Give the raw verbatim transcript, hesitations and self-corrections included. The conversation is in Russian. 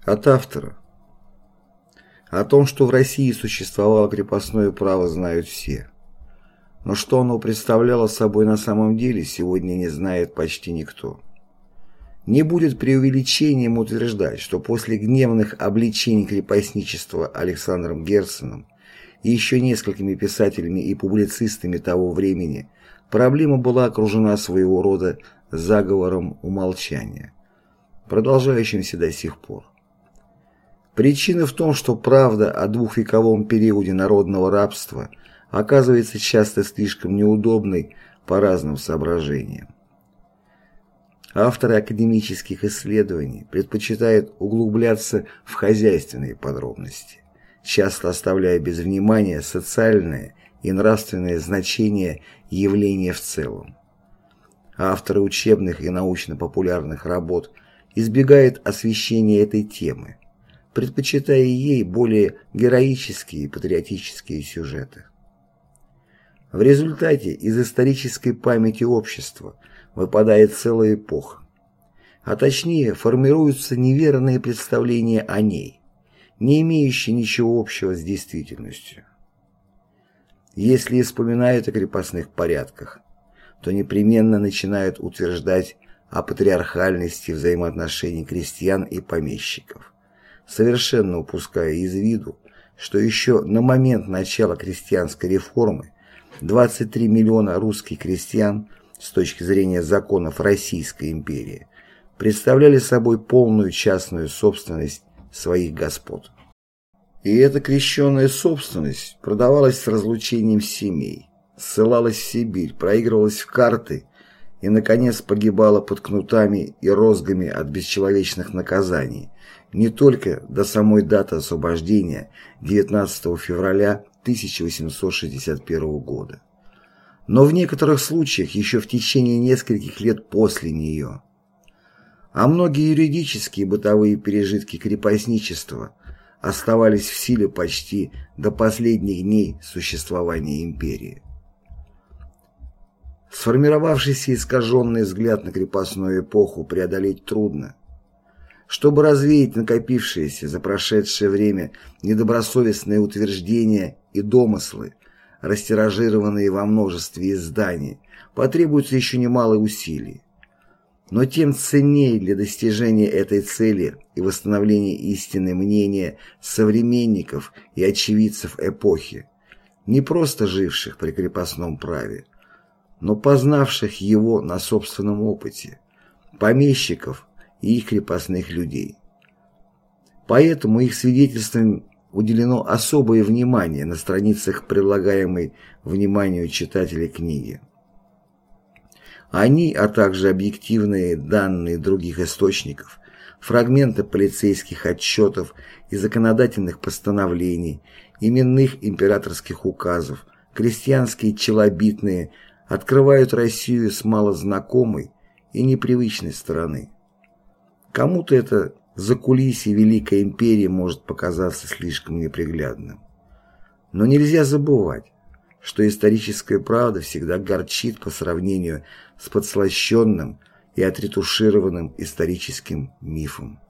От автора. О том, что в России существовало крепостное право, знают все. Но что оно представляло собой на самом деле, сегодня не знает почти никто. Не будет преувеличением утверждать, что после гневных обличений крепостничества Александром Герценом и еще несколькими писателями и публицистами того времени проблема была окружена своего рода заговором умолчания, продолжающимся до сих пор. Причина в том, что правда о двухвековом периоде народного рабства оказывается часто слишком неудобной по разным соображениям. Авторы академических исследований предпочитают углубляться в хозяйственные подробности, часто оставляя без внимания социальное и нравственное значение явления в целом. Авторы учебных и научно-популярных работ избегают освещения этой темы, предпочитая ей более героические и патриотические сюжеты. В результате из исторической памяти общества выпадает целая эпоха, а точнее формируются неверные представления о ней, не имеющие ничего общего с действительностью. Если вспоминают о крепостных порядках, то непременно начинают утверждать о патриархальности взаимоотношений крестьян и помещиков, совершенно упуская из виду, что еще на момент начала крестьянской реформы двадцать три миллиона русских крестьян с точки зрения законов Российской империи представляли собой полную частную собственность своих господ. И эта крещенная собственность продавалась с разлучением семей, ссылалась в Сибирь, проигрывалась в карты и, наконец, погибала под кнутами и розгами от бесчеловечных наказаний, не только до самой даты освобождения девятнадцатого февраля тысяча восемьсот шестьдесят первого года, но в некоторых случаях еще в течение нескольких лет после нее. А многие юридические и бытовые пережитки крепостничества оставались в силе почти до последних дней существования империи. Сформировавшийся искаженный взгляд на крепостную эпоху преодолеть трудно. Чтобы развеять накопившиеся за прошедшее время недобросовестные утверждения и домыслы, растиражированные во множестве изданий, потребуется еще немало усилий. Но тем ценнее для достижения этой цели и восстановления истины мнения современников и очевидцев эпохи, не просто живших при крепостном праве, но познавших его на собственном опыте, помещиков и их крепостных людей. Поэтому их свидетельствам уделено особое внимание на страницах предлагаемой вниманию читателей книги. Они, а также объективные данные других источников, фрагменты полицейских отчетов и законодательных постановлений, именных императорских указов, крестьянские челобитные, открывают Россию с малознакомой и непривычной стороны. Кому-то это закулисье Великой империи может показаться слишком неприглядным. Но нельзя забывать, что историческая правда всегда горчит по сравнению с подслащенным и отретушированным историческим мифом.